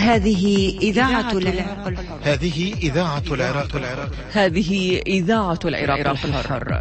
هذه إذاعة العراق الحر. هذه إذاعة العراق الحر. هذه إذاعة العراق الحر.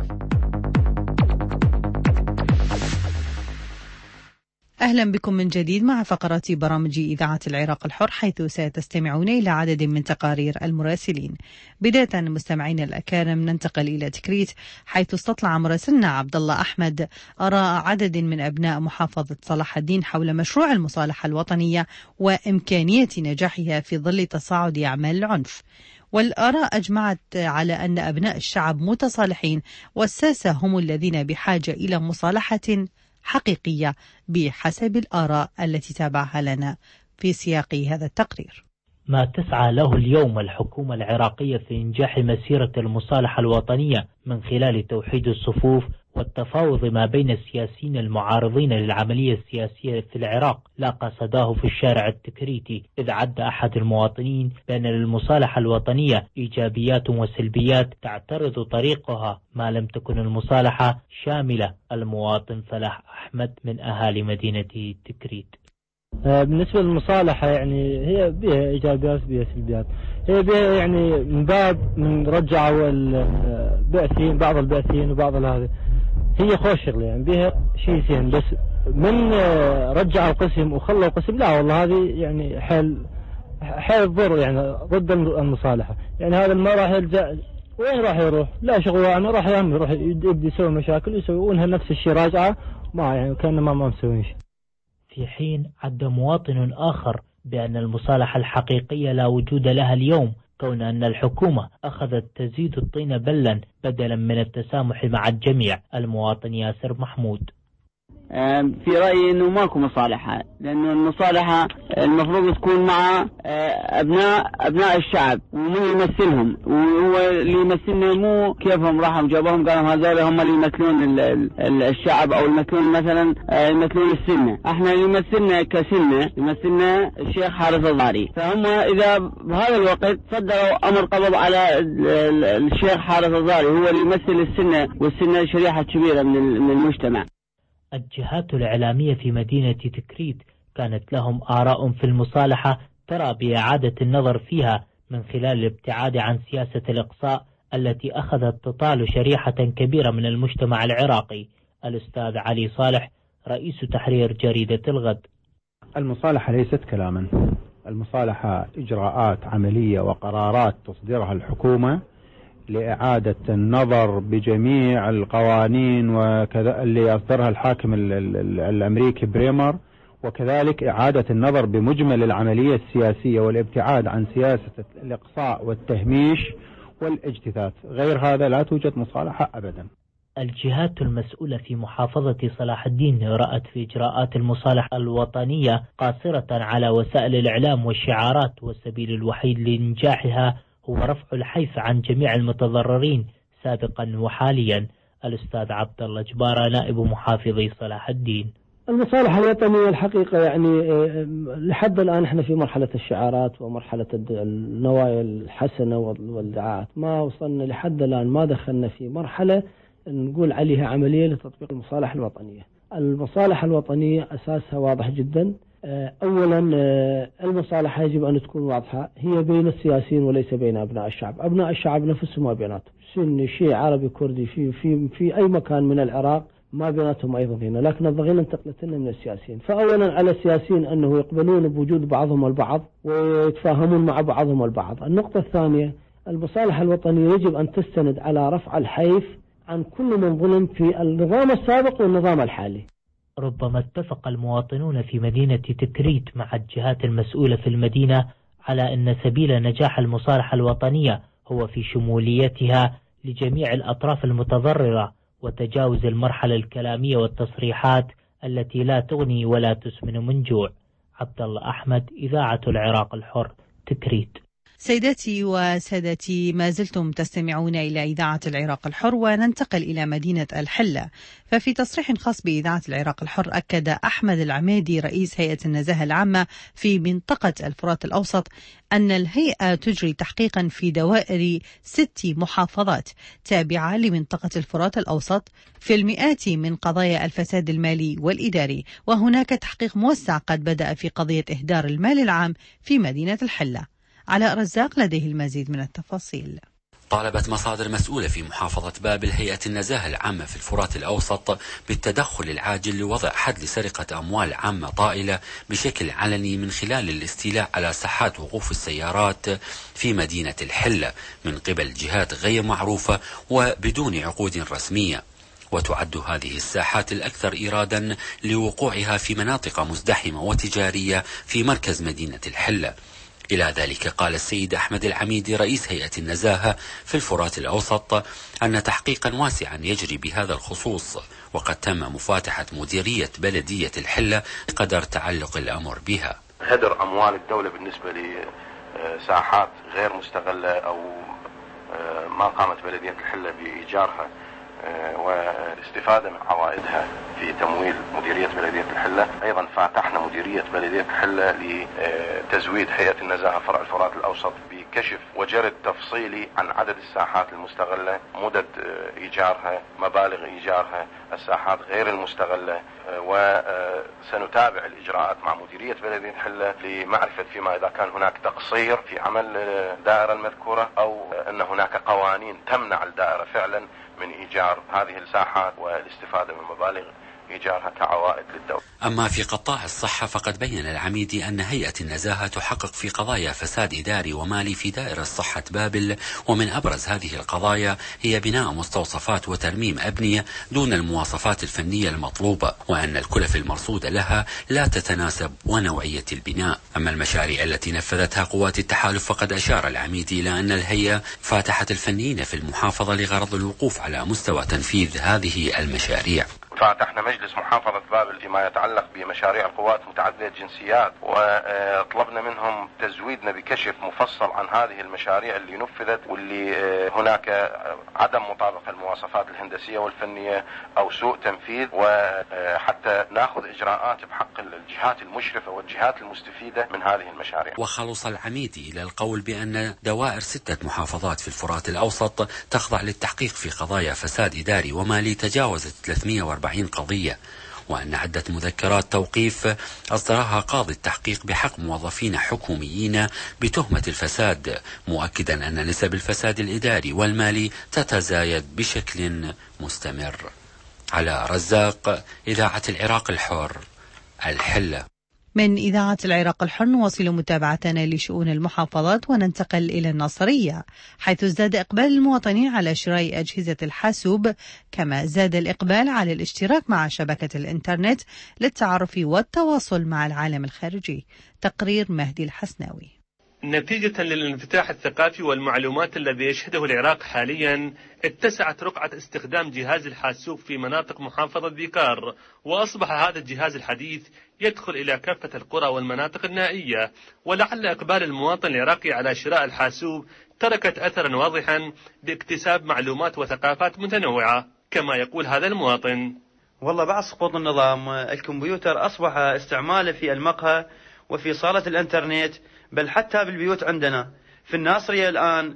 أهلا بكم من جديد مع فقرات برامج إذاعة العراق الحر، حيث ستستمعون إلى عدد من تقارير المراسلين. بداية مستمعين الأكارم ننتقل إلى تكريت، حيث استطلع مراسلنا عبد الله أحمد آراء عدد من أبناء محافظة صلاح الدين حول مشروع المصالحة الوطنية وإمكانية نجاحها في ظل تصاعد أعمال العنف. والآراء أجمعت على أن أبناء الشعب متصالحين، والساسة هم الذين بحاجة إلى مصالحة حقيقية بحسب الآراء التي تابعها لنا في سياق هذا التقرير. ما تسعى له اليوم الحكومة العراقية في إنجاح مسيرة المصالحة الوطنية من خلال توحيد الصفوف والتفاوض ما بين السياسيين المعارضين للعملية السياسية في العراق لاقى صداه في الشارع التكريتي، إذ عد أحد المواطنين بأن للمصالحة الوطنية إيجابيات وسلبيات تعترض طريقها ما لم تكن المصالحة شاملة. المواطن فلاح أحمد من أهالي مدينة تكريت: بالنسبة للمصالحة يعني هي بها إيجابيات بها سلبيات. هي بها يعني من باب من رجعوا البعثين، بعض البعثين وبعض هذا، هي خوش شغلة يعني بها شيء زين، بس من رجع القسم وخلوا القسم لا والله هذه يعني حيل ضر يعني ضد المصالحة. يعني هذا ما راح يلجأ وين راح يروح؟ لا شغوانه راح يروح يبدي يسوي مشاكل يسوونها نفس الشيء راجعة ما يعني كأنه ما مسوين شيء. في حين عد مواطن آخر بأن المصالحة الحقيقية لا وجود لها اليوم، كون أن الحكومة أخذت تزيد الطين بلا بدلا من التسامح مع الجميع. المواطن ياسر محمود: في رأيي أنه ماكو مصالحة، لأنه المصالحة المفروض تكون مع أبناء الشعب ومن يمثلهم، وهو اللي يمثلنا مو كيفهم راحوا جابهم قالوا هذول هم اللي يمثلون الشعب أو يمثلون مثلا يمثلون السنة. احنا اللي يمثلنا كسنة يمثلنا الشيخ حارث الضاري، فهم إذا بهذا الوقت صدروا أمر قبض على الشيخ حارث الضاري هو اللي يمثل السنة، والسنة شريحة كبيرة من المجتمع. الجهات الإعلامية في مدينة تكريت كانت لهم آراء في المصالحة ترى بإعادة النظر فيها من خلال الابتعاد عن سياسة الإقصاء التي أخذت تطال شريحة كبيرة من المجتمع العراقي. الأستاذ علي صالح رئيس تحرير جريدة الغد: المصالحة ليست كلاما، المصالحة إجراءات عملية وقرارات تصدرها الحكومة لإعادة النظر بجميع القوانين وكذا اللي أصدرها الحاكم الأمريكي بريمر، وكذلك إعادة النظر بمجمل العملية السياسية والابتعاد عن سياسة الإقصاء والتهميش والاجتثاث. غير هذا لا توجد مصالحة أبدا. الجهات المسؤولة في محافظة صلاح الدين رأت في إجراءات المصالحة الوطنية قاصرة على وسائل الإعلام والشعارات، والسبيل الوحيد لإنجاحها هو رفع الحيف عن جميع المتضررين سابقا وحاليا. الأستاذ عبد الله جبارة نائب محافظي صلاح الدين: المصالحة الوطنية الحقيقة يعني لحد الآن احنا في مرحلة الشعارات ومرحلة النوايا الحسنة والدعاءات، ما وصلنا لحد الآن، ما دخلنا في مرحلة نقول عليها عملية لتطبيق المصالحة الوطنية. المصالحة الوطنية أساسها واضح جدا. أولا المصالحة يجب أن تكون واضحة، هي بين السياسيين وليس بين أبناء الشعب. أبناء الشعب نفسهم ما بيناتهم، سني شيعي عربي كردي في أي مكان من العراق ما بيناتهم أي ضغينة، لكن الضغينة انتقلت لنا من السياسيين. فأولا على السياسيين أنه يقبلون بوجود بعضهم البعض ويتفاهمون مع بعضهم البعض. النقطة الثانية، المصالحة الوطنية يجب أن تستند على رفع الحيف عن كل من ظلم في النظام السابق والنظام الحالي. ربما اتفق المواطنون في مدينة تكريت مع الجهات المسؤولة في المدينة على أن سبيل نجاح المصالحة الوطنية هو في شموليتها لجميع الأطراف المتضررة وتجاوز المرحلة الكلامية والتصريحات التي لا تغني ولا تسمن من جوع. عبد الله أحمد، إذاعة العراق الحر، تكريت. سيداتي وسادتي، ما زلتم تستمعون إلى إذاعة العراق الحر، وننتقل إلى مدينة الحلة. ففي تصريح خاص بإذاعة العراق الحر أكد أحمد العميدي رئيس هيئة النزاهة العامة في منطقة الفرات الأوسط أن الهيئة تجري تحقيقا في دوائر 6 محافظات تابعة لمنطقة الفرات الأوسط في المئات من قضايا الفساد المالي والإداري، وهناك تحقيق موسع قد بدأ في قضية إهدار المال العام في مدينة الحلة. علاء رزاق لديه المزيد من التفاصيل. طالبت مصادر مسؤولة في محافظة بابل هيئة النزاهة العامة في الفرات الأوسط بالتدخل العاجل لوضع حد لسرقة أموال عامة طائلة بشكل علني من خلال الاستيلاء على ساحات وقوف السيارات في مدينة الحلة من قبل جهات غير معروفة وبدون عقود رسمية. وتعد هذه الساحات الأكثر إيرادا لوقوعها في مناطق مزدحمة وتجارية في مركز مدينة الحلة. إلى ذلك قال السيد أحمد العميدي رئيس هيئة النزاهة في الفرات الأوسط أن تحقيقا واسعا يجري بهذا الخصوص، وقد تم مفاتحة مديرية بلدية الحلة قدر تعلق الأمر بها. هدر أموال الدولة بالنسبة لساحات غير مستغلة أو ما قامت بلدية الحلة بإيجارها والاستفادة من عوائدها في تمويل مديرية بلدية الحلة. أيضا فتحنا مديرية بلدية الحلة لتزويد هيئة النزاهة فرع الفرات الأوسط بكشف وجرد تفصيلي عن عدد الساحات المستغلة، مدد إيجارها، مبالغ إيجارها، الساحات غير المستغلة، وسنتابع الإجراءات مع مديرية بلدية الحلة لمعرفة فيما إذا كان هناك تقصير في عمل الدائرة المذكورة أو أن هناك قوانين تمنع الدائرة فعلا من إيجار هذه الساحات والاستفادة من مبالغ إيجارها كعوائد للدولة. أما في قطاع الصحة فقد بين العميدي أن هيئة النزاهة تحقق في قضايا فساد إداري ومالي في دائرة صحة بابل، ومن أبرز هذه القضايا هي بناء مستوصفات وترميم أبنية دون المواصفات الفنية المطلوبة، وأن الكلف المرصودة لها لا تتناسب ونوعية البناء. أما المشاريع التي نفذتها قوات التحالف فقد أشار العميدي إلى أن الهيئة فاتحت الفنيين في المحافظة لغرض الوقوف على مستوى تنفيذ هذه المشاريع. فتحنا مجلس محافظة بابل فيما يتعلق بمشاريع القوات متعددة الجنسيات، وطلبنا منهم تزويدنا بكشف مفصل عن هذه المشاريع اللي نفذت واللي هناك عدم مطابقة المواصفات الهندسية والفنية أو سوء تنفيذ، وحتى ناخذ إجراءات بحق الجهات المشرفة والجهات المستفيدة من هذه المشاريع. وخلص العميدي إلى القول بأن دوائر 6 محافظات في الفرات الأوسط تخضع للتحقيق في قضايا فساد إداري ومالي تجاوزت 340 قضية، وأن عدة مذكرات توقيف أصدرها قاضي التحقيق بحق موظفين حكوميين بتهمة الفساد، مؤكدا أن نسب الفساد الإداري والمالي تتزايد بشكل مستمر. على رزاق، إذاعة العراق الحر، الحلة. من إذاعة العراق الحر نواصل متابعتنا لشؤون المحافظات وننتقل إلى الناصرية، حيث ازداد إقبال المواطنين على شراء أجهزة الحاسوب، كما زاد الإقبال على الاشتراك مع شبكة الإنترنت للتعرف والتواصل مع العالم الخارجي. تقرير مهدي الحسناوي. نتيجة للانفتاح الثقافي والمعلومات الذي يشهده العراق حاليا، اتسعت رقعة استخدام جهاز الحاسوب في مناطق محافظة ذيكار، وأصبح هذا الجهاز الحديث يدخل إلى كافة القرى والمناطق النائية. ولعل إقبال المواطن العراقي على شراء الحاسوب تركت أثرا واضحا باكتساب معلومات وثقافات متنوعة، كما يقول هذا المواطن. والله بعد سقوط النظام الكمبيوتر أصبح استعماله في المقهى وفي صالة الإنترنت، بل حتى بالبيوت عندنا في الناصرية الآن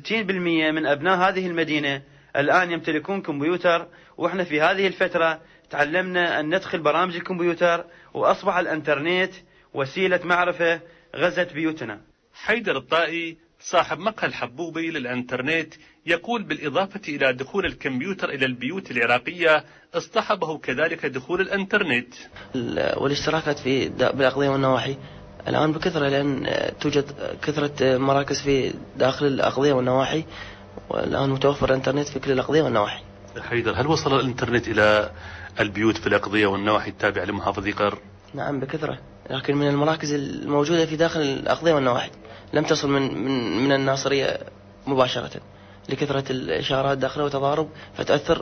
60% من أبناء هذه المدينة الآن يمتلكون كمبيوتر، وإحنا في هذه الفترة تعلمنا أن ندخل برامج الكمبيوتر، وأصبح الإنترنت وسيلة معرفة غزت بيوتنا. حيدر الطائي صاحب مقهى الحبوبي للإنترنت يقول بالإضافة إلى دخول الكمبيوتر إلى البيوت العراقية اصطحبه كذلك دخول الإنترنت والاشتراكات في بالأقضية والنواحي الآن بكثرة، لأن توجد كثرة مراكز في داخل الأقضية والنواحي، والآن متوفر الإنترنت في كل الأقضية والنواحي. حيدر، هل وصل الإنترنت إلى البيوت في الأقضية والنواحي التابعة لمحافظة ذيكار؟ نعم بكثرة، لكن من المراكز الموجودة في داخل الأقضية والنواحي لم تصل من الناصرية مباشرة، لكثرة الإشارات داخله وتضارب فتأثر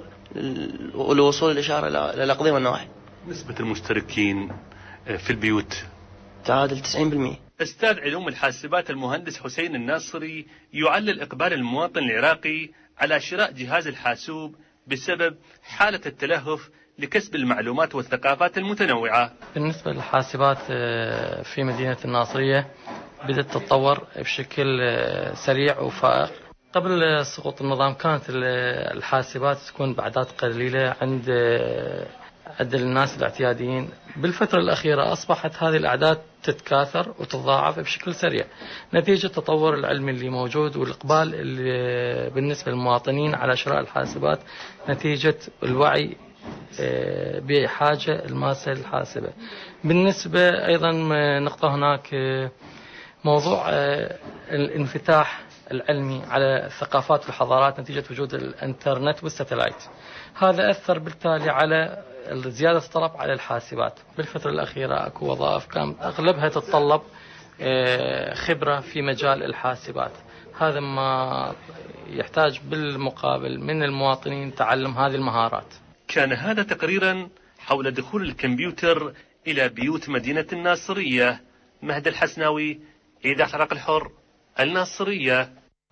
لوصول الإشارة للأقضية والنواحي. نسبة المشتركين في البيوت تعادل 90%. أستاذ علوم الحاسبات المهندس حسين الناصري يعلل إقبال المواطن العراقي على شراء جهاز الحاسوب بسبب حالة التلهف لكسب المعلومات والثقافات المتنوعة. بالنسبة للحاسبات في مدينة الناصرية بدأت تتطور بشكل سريع وفائق. قبل سقوط النظام كانت الحاسبات تكون بأعداد قليلة عند الناس الاعتياديين. بالفترة الأخيرة أصبحت هذه الأعداد تتكاثر وتتضاعف بشكل سريع نتيجة التطور العلمي اللي موجود والإقبال اللي بالنسبة للمواطنين على شراء الحاسبات نتيجة الوعي بحاجة الماسة الحاسبة. بالنسبة أيضا نقطة هناك موضوع الانفتاح العلمي على الثقافات والحضارات نتيجة وجود الانترنت والستلايت. هذا أثر بالتالي على زيادة الطلب على الحاسبات. بالفترة الأخيرة أكو وظائف كانت أغلبها تتطلب خبرة في مجال الحاسبات. هذا ما يحتاج بالمقابل من المواطنين تعلم هذه المهارات. كان هذا تقريرا حول دخول الكمبيوتر إلى بيوت مدينة الناصرية. مهدي الحسناوي، إذاعة العراق الحر، الناصرية.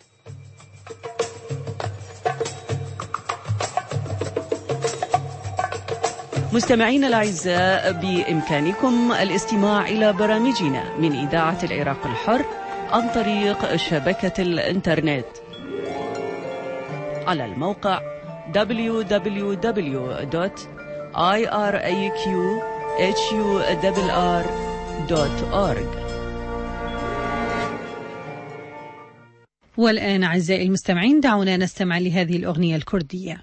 مستمعينا الأعزاء، بإمكانكم الاستماع إلى برامجنا من إذاعة العراق الحر عن طريق شبكة الإنترنت على الموقع www.iraqhurr.org. والآن أعزائي المستمعين دعونا نستمع لهذه الأغنية الكردية.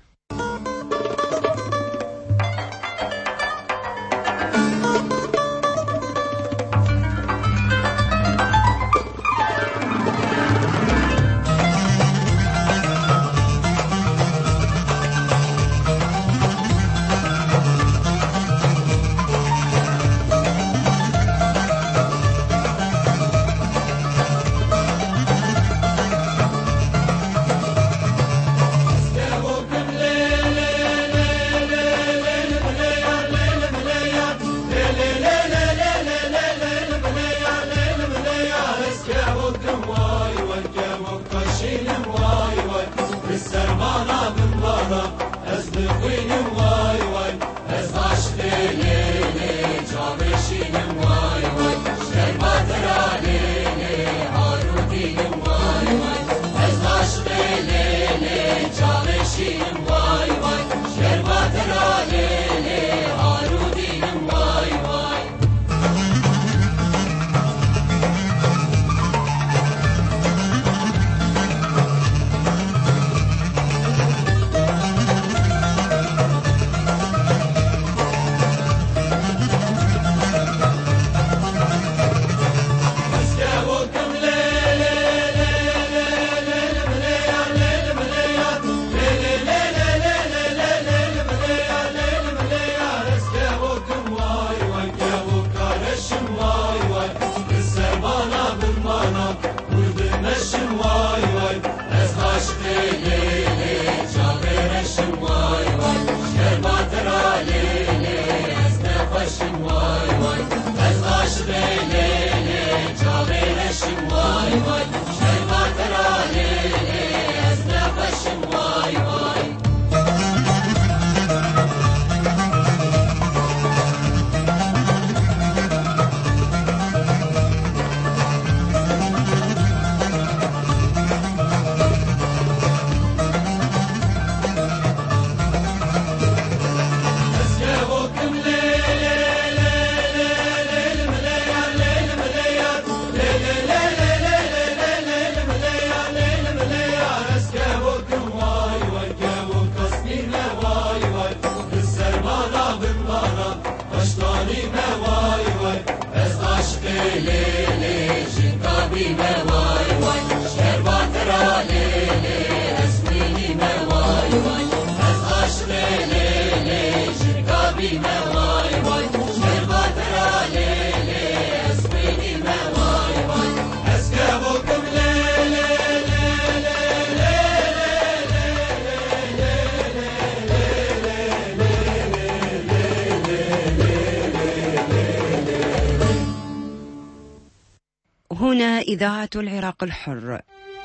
هنا إذاعة العراق الحر.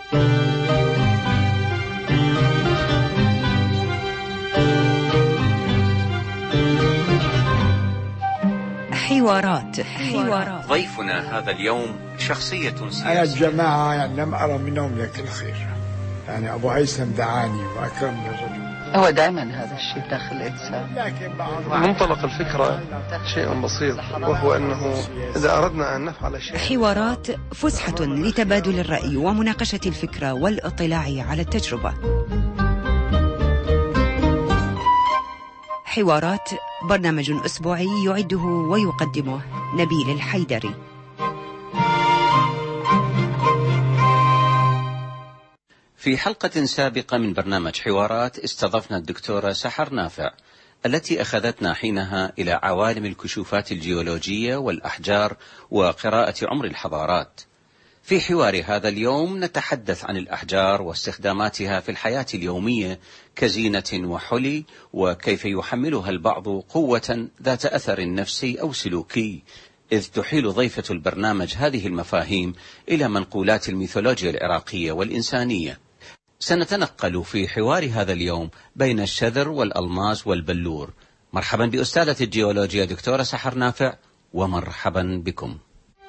حوارات. ضيفنا هذا اليوم شخصية سياسية. أنا الجماعة يعني لم أرى منهم لك الخير، يعني أبو هيثم دعاني وأكرمني الرجل. هو دائما هذا الشيء داخل الإنسان. منطلق الفكرة شيء بسيط، وهو أنه إذا أردنا أن نفعل شيء. حوارات فسحة لتبادل الرأي ومناقشة الفكرة والاطلاع على التجربة. حوارات برنامج أسبوعي يعده ويقدمه نبيل الحيدري. في حلقة سابقة من برنامج حوارات استضفنا الدكتورة سحر نافع، التي أخذتنا حينها إلى عوالم الكشوفات الجيولوجية والأحجار وقراءة عمر الحضارات. في حوار هذا اليوم نتحدث عن الأحجار واستخداماتها في الحياة اليومية كزينة وحلي، وكيف يحملها البعض قوة ذات أثر نفسي أو سلوكي، إذ تحيل ضيفة البرنامج هذه المفاهيم إلى منقولات الميثولوجيا العراقية والإنسانية. سنتنقل في حوار هذا اليوم بين الشذر والألماس والبلور. مرحبا بأستاذة الجيولوجيا دكتورة سحر نافع، ومرحبا بكم.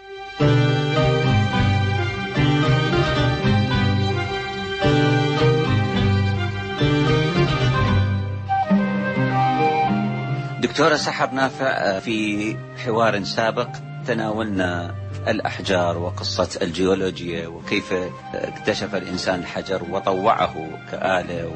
دكتورة سحر نافع، في حوار سابق تناولنا الأحجار وقصة الجيولوجيا وكيف اكتشف الإنسان الحجر وطوعه كآلة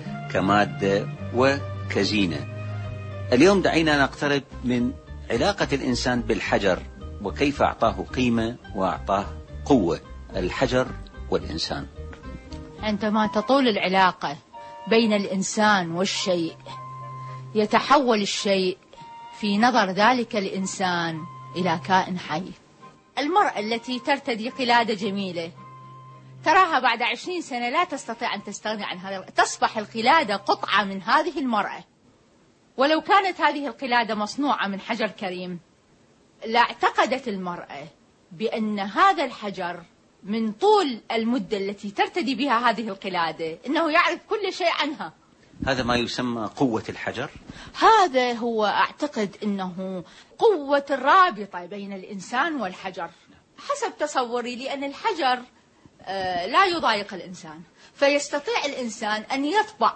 وكمادة وكزينة. اليوم دعينا نقترب من علاقة الإنسان بالحجر وكيف أعطاه قيمة وأعطاه قوة، الحجر والإنسان. عندما تطول العلاقة بين الإنسان والشيء يتحول الشيء في نظر ذلك الإنسان إلى كائن حي. المرأة التي ترتدي قلادة جميلة تراها بعد 20 سنة لا تستطيع أن تستغني عن هذا، تصبح القلادة قطعة من هذه المرأة. ولو كانت هذه القلادة مصنوعة من حجر كريم لاعتقدت المرأة بأن هذا الحجر من طول المدة التي ترتدي بها هذه القلادة أنه يعرف كل شيء عنها. هذا ما يسمى قوة الحجر؟ هذا هو أعتقد أنه قوة الرابطة بين الإنسان والحجر حسب تصوري، لأن الحجر لا يضايق الإنسان، فيستطيع الإنسان أن يطبع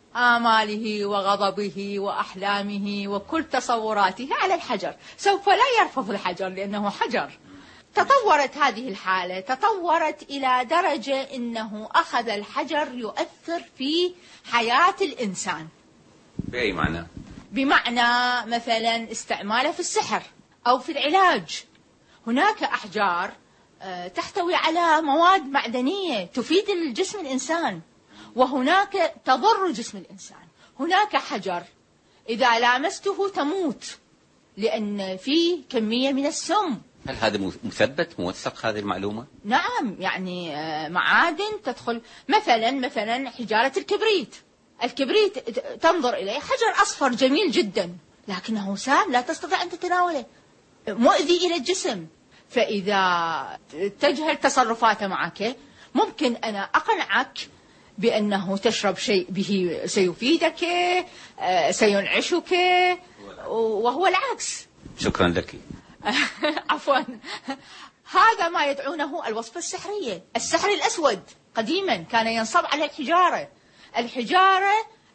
آماله وغضبه وأحلامه وكل تصوراته على الحجر، سوف لا يرفض الحجر لأنه حجر. تطورت هذه الحالة، تطورت إلى درجة أنه أخذ الحجر يؤثر في حياة الإنسان. بأي معنى؟ بمعنى مثلا استعماله في السحر أو في العلاج. هناك أحجار تحتوي على مواد معدنية تفيد الجسم الإنسان، وهناك تضر جسم الإنسان. هناك حجر إذا لامسته تموت لأن فيه كمية من السم. هل هذا مثبت موثق هذه المعلومة؟ نعم، يعني معادن تدخل مثلا حجارة الكبريت. الكبريت تنظر إليه حجر أصفر جميل جدا لكنه سام، لا تستطيع أن تتناوله، مؤذي إلى الجسم. فإذا تجهل تصرفاته معك ممكن أنا أقنعك بأنه تشرب شيء به سيفيدك سينعشك، وهو العكس. شكرا لك. عفوا. هذا ما يدعونه الوصفة السحرية. السحر الأسود قديما كان ينصب على الحجارة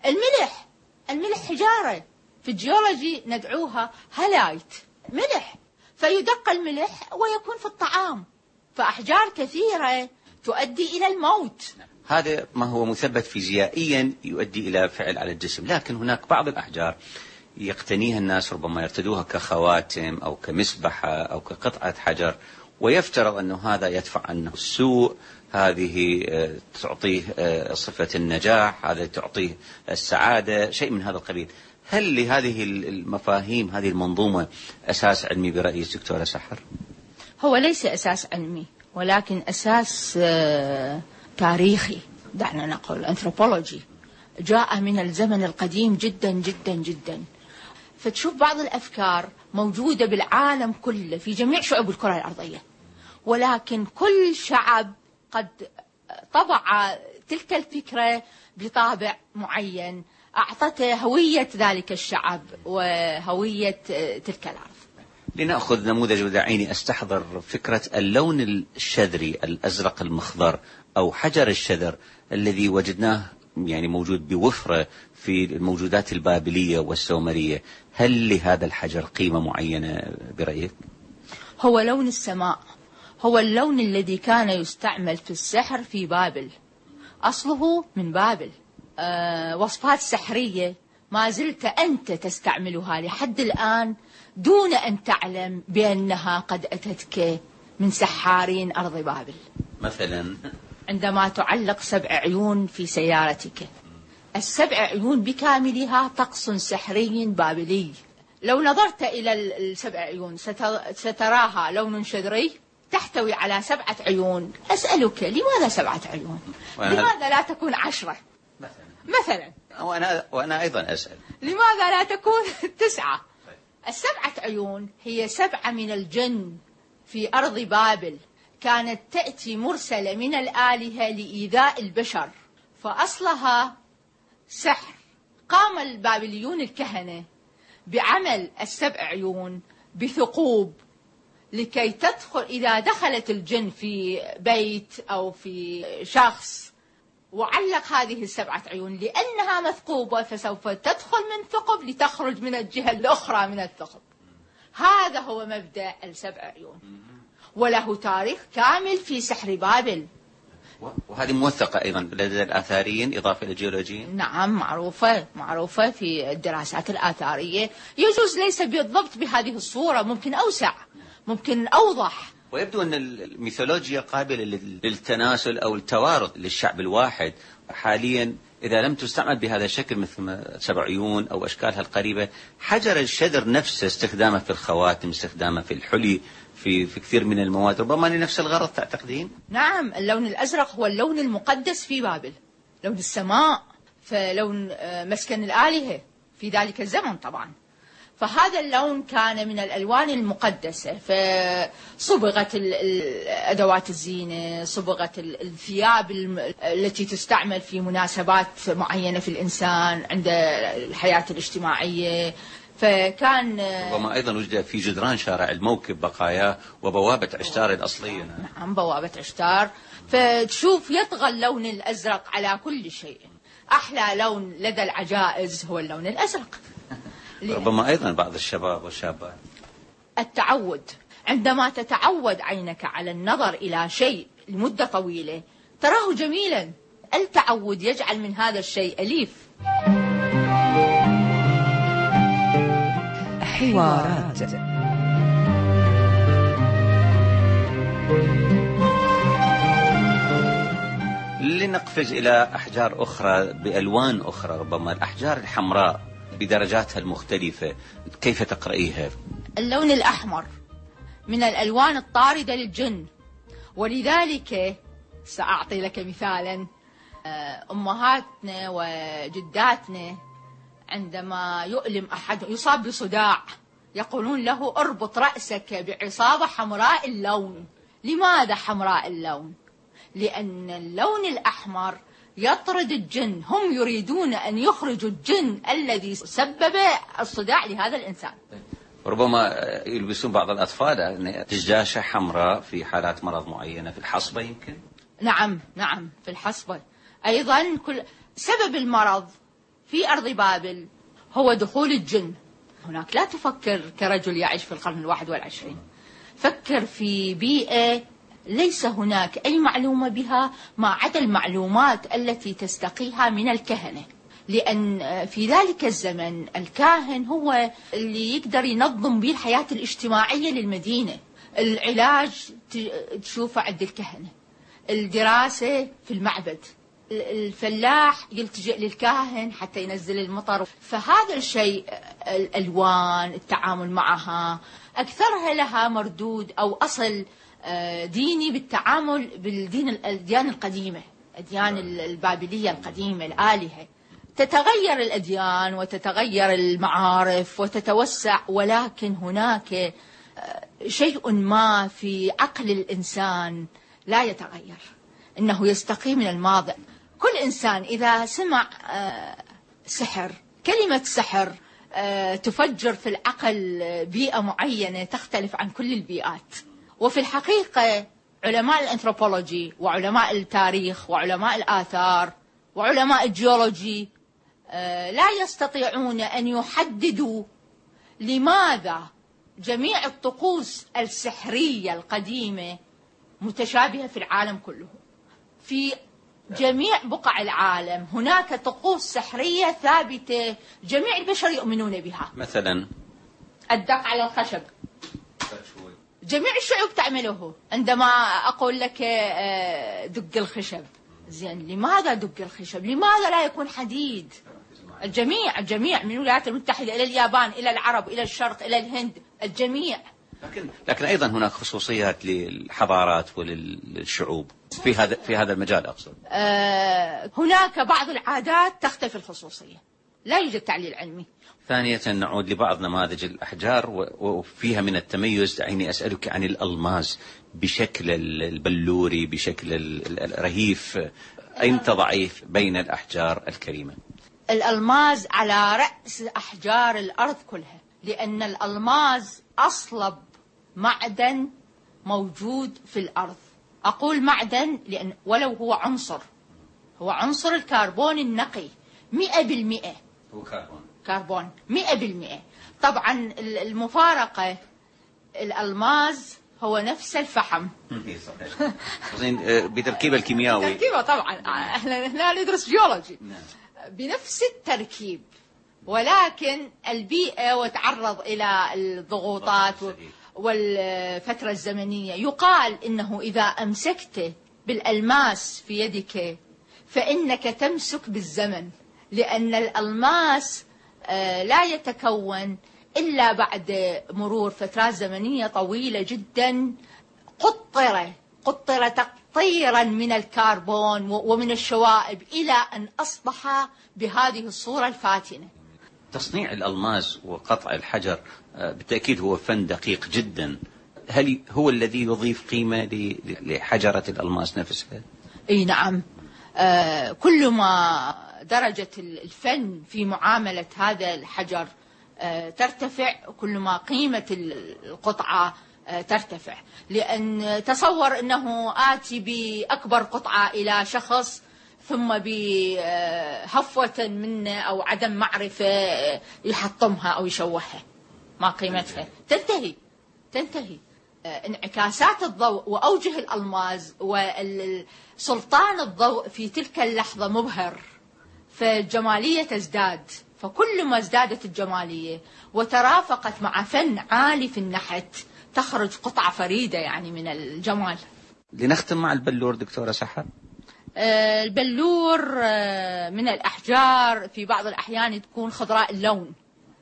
الملح حجارة، في الجيولوجي ندعوها هالايت، ملح، فيدق الملح ويكون في الطعام، فأحجار كثيرة تؤدي إلى الموت. هذا ما هو مثبت فيزيائيا يؤدي إلى فعل على الجسم، لكن هناك بعض الأحجار يقتنيها الناس، ربما يرتدوها كخواتم أو كمسبحة أو كقطعة حجر، ويفترض أنه هذا يدفع عنه السوء، هذه تعطيه صفة النجاح، هذا تعطيه السعادة، شيء من هذا القبيل. هل لهذه المفاهيم هذه المنظومة أساس علمي برأيك دكتورة سحر؟ هو ليس أساس علمي ولكن أساس تاريخي، دعنا نقول أنثروبولوجي، جاء من الزمن القديم جدا جدا جدا. فتشوف بعض الأفكار موجودة بالعالم كله في جميع شعوب الكرة الأرضية، ولكن كل شعب قد طبع تلك الفكرة بطابع معين أعطته هوية ذلك الشعب وهوية تلك الأرض. لنأخذ نموذج ودعيني أستحضر فكرة اللون الشذري الأزرق المخضر أو حجر الشذر الذي وجدناه يعني موجود بوفرة في الموجودات البابلية والسومرية. هل لهذا الحجر قيمة معينة برأيك؟ هو لون السماء، هو اللون الذي كان يستعمل في السحر في بابل، أصله من بابل. وصفات سحرية ما زلت أنت تستعملها لحد الآن دون أن تعلم بأنها قد أتتك من سحارين أرض بابل. مثلا عندما تعلق 7 عيون في سيارتك، 7 عيون بكاملها طقس سحري بابلي. لو نظرت إلى 7 عيون ستراها لون شذري تحتوي على 7 عيون. أسألك لماذا 7 عيون؟ لماذا لا تكون 10 مثلا؟ وأنا أيضا أسأل لماذا لا تكون 9؟ 7 عيون هي 7 من الجن في أرض بابل، كانت تأتي مرسلة من الآلهة لإيذاء البشر، فأصلها سحر. قام البابليون الكهنة بعمل 7 عيون بثقوب لكي تدخل، إذا دخلت الجن في بيت أو في شخص وعلق هذه 7 عيون لأنها مثقوبة فسوف تدخل من ثقب لتخرج من الجهة الأخرى من الثقب. هذا هو مبدأ 7 عيون، وله تاريخ كامل في سحر بابل، وهذه موثقة أيضا لدى الآثاريين إضافة للجيولوجيين. نعم، معروفة في الدراسات الآثارية. يجوز ليس بالضبط بهذه الصورة، ممكن أوسع، ممكن أوضح. ويبدو أن الميثولوجيا قابلة للتناسل أو التوارث للشعب الواحد حاليا إذا لم تستعمل بهذا الشكل مثل 7 عيون أو أشكالها القريبة. حجر الشذر نفسه استخدامه في الخواتم، استخدامه في الحلي، في كثير من المواد، ربما لنفس الغرض تعتقدين؟ نعم، اللون الأزرق هو اللون المقدس في بابل، لون السماء، فلون مسكن الآلهة في ذلك الزمن طبعا. فهذا اللون كان من الألوان المقدسة، فصبغت أدوات الزينة، صبغت الثياب التي تستعمل في مناسبات معينة في الإنسان عند الحياة الاجتماعية. فكان ربما أيضا وجد في جدران شارع الموكب بقايا وبوابة عشتار الأصلية. نعم، بوابة عشتار. فتشوف يطغى اللون الأزرق على كل شيء. أحلى لون لدى العجائز هو اللون الأزرق. ربما أيضا بعض الشباب والشابات. التعود، عندما تتعود عينك على النظر إلى شيء لمدة طويلة تراه جميلا. التعود يجعل من هذا الشيء أليف. حوارات. لنقفز إلى أحجار أخرى بألوان أخرى، ربما الأحجار الحمراء بدرجاتها المختلفة، كيف تقرأيها؟ اللون الأحمر من الألوان الطاردة للجن، ولذلك سأعطي لك مثالا. أمهاتنا وجداتنا عندما يؤلم أحد يصاب بصداع يقولون له اربط رأسك بعصابة حمراء اللون. لماذا حمراء اللون؟ لأن اللون الأحمر يطرد الجن، هم يريدون أن يخرجوا الجن الذي سبب الصداع لهذا الإنسان. ربما يلبسون بعض الأطفال دجاجة حمراء في حالات مرض معينة، في الحصبة يمكن. نعم في الحصبة أيضا. كل سبب المرض في أرض بابل هو دخول الجن. هناك لا تفكر كرجل يعيش في القرن 21، فكر في بيئة ليس هناك أي معلومة بها ما عدا المعلومات التي تستقيها من الكهنة، لأن في ذلك الزمن الكاهن هو اللي يقدر ينظم به الحياة الاجتماعية للمدينة. العلاج تشوفه عند الكهنة، الدراسة في المعبد، الفلاح يلتجئ للكاهن حتى ينزل المطر. فهذا الشيء، الألوان، التعامل معها، أكثرها لها مردود أو أصل ديني بالتعامل بالديانة القديمة، الديانة البابلية القديمة، الآلهة. تتغير الأديان وتتغير المعارف وتتوسع، ولكن هناك شيء ما في عقل الإنسان لا يتغير، إنه يستقي من الماضي. كل إنسان إذا سمع سحر، كلمة سحر تفجر في العقل بيئة معينة تختلف عن كل البيئات. وفي الحقيقة علماء الأنثروبولوجي وعلماء التاريخ وعلماء الآثار وعلماء الجيولوجي لا يستطيعون أن يحددوا لماذا جميع الطقوس السحرية القديمة متشابهة في العالم كله. في جميع بقع العالم هناك طقوس سحرية ثابتة جميع البشر يؤمنون بها. مثلا الدق على الخشب، جميع الشعوب تعمله. عندما أقول لك دق الخشب، زين لماذا دق الخشب؟ لماذا لا يكون حديد؟ الجميع من الولايات المتحدة إلى اليابان إلى العرب إلى الشرق إلى الهند، الجميع. لكن أيضا هناك خصوصيات للحضارات وللشعوب في هذا المجال أقصد. هناك بعض العادات تختفي الخصوصية، لا يوجد تعليل علمي. ثانية نعود لبعض نماذج الأحجار وفيها من التميز. دعيني أسألك عن الألماس بشكل البلوري، بشكل الرهيف، أين تضعيه بين الأحجار الكريمة؟ الألماس على رأس أحجار الأرض كلها، لأن الألماس أصلب معدن موجود في الأرض. أقول معدن لأن ولو هو عنصر الكربون النقي 100%. هو كربون 100%. طبعا المفارقة الألماس هو نفس الفحم. بتركيبه الكيميائي. تركيبه طبعا احنا ندرس جيولوجي. بنفس التركيب، ولكن البيئة وتعرض إلى الضغوطات والفترة الزمنية. يقال إنه إذا أمسكت بالألماس في يدك فإنك تمسك بالزمن، لأن الألماس لا يتكون إلا بعد مرور فترات زمنية طويلة جدا، قطر تقطيرا من الكربون ومن الشوائب إلى أن أصبح بهذه الصورة الفاتنة. تصنيع الألماس وقطع الحجر بالتأكيد هو فن دقيق جدا. هل هو الذي يضيف قيمة لحجرة الألماس نفسها؟ أي نعم. كل ما درجة الفن في معاملة هذا الحجر ترتفع، كل ما قيمة القطعة ترتفع. لأن تصور أنه آتي بأكبر قطعة إلى شخص ثم بهفوة منه أو عدم معرفة يحطمها أو يشوهها، ما قيمتها؟ تنتهي. انعكاسات الضوء وأوجه الألماس وسلطان الضوء في تلك اللحظة مبهر، فالجمالية تزداد. فكل ما ازدادت الجمالية وترافقت مع فن عالي في النحت تخرج قطعة فريدة يعني من الجمال. لنختم مع البلور دكتورة سحر. البلور من الأحجار في بعض الأحيان تكون خضراء اللون،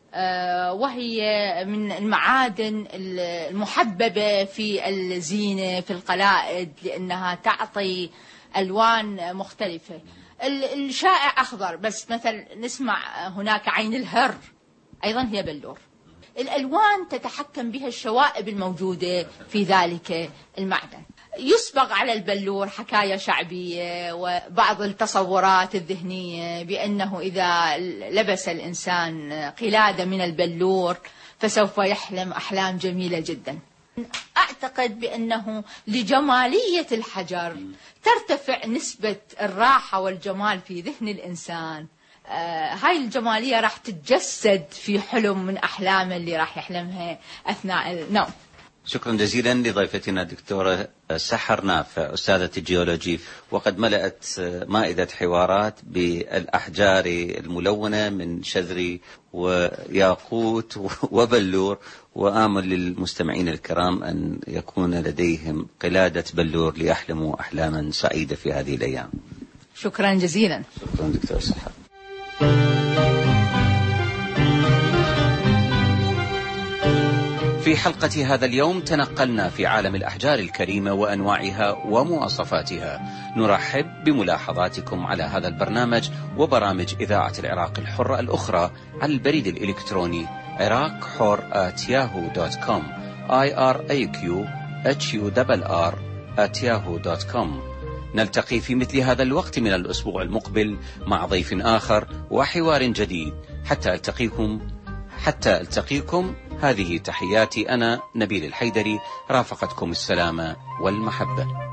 وهي من المعادن المحببة في الزينة في القلائد لأنها تعطي ألوان مختلفة. الشائع أخضر، بس مثل نسمع هناك عين الهر أيضا هي بلور. الألوان تتحكم بها الشوائب الموجودة في ذلك المعدن. يسبق على البلور حكاية شعبية وبعض التصورات الذهنية بأنه إذا لبس الإنسان قلادة من البلور فسوف يحلم أحلام جميلة جدا. أعتقد بأنه لجمالية الحجر ترتفع نسبة الراحة والجمال في ذهن الإنسان. هاي الجمالية راح تتجسد في حلم من أحلامه اللي راح يحلمها أثناء النوم. شكرا جزيلا لضيفتنا الدكتورة سحر نافع أستاذة الجيولوجي، وقد ملأت مائدة حوارات بالأحجار الملونة من شذري وياقوت وبلور، وآمل للمستمعين الكرام أن يكون لديهم قلادة بلور ليحلموا أحلاما سعيدة في هذه الأيام. شكرا جزيلا. شكرا دكتورة سحر. في حلقة هذا اليوم تنقلنا في عالم الأحجار الكريمة وأنواعها ومواصفاتها. نرحب بملاحظاتكم على هذا البرنامج وبرامج إذاعة العراق الحرة الأخرى على البريد الإلكتروني iraqhor@yahoo.com iraqhurr@yahoo.com. نلتقي في مثل هذا الوقت من الأسبوع المقبل مع ضيف آخر وحوار جديد. حتى ألتقيكم هذه تحياتي، أنا نبيل الحيدري، رافقتكم السلامة والمحبة.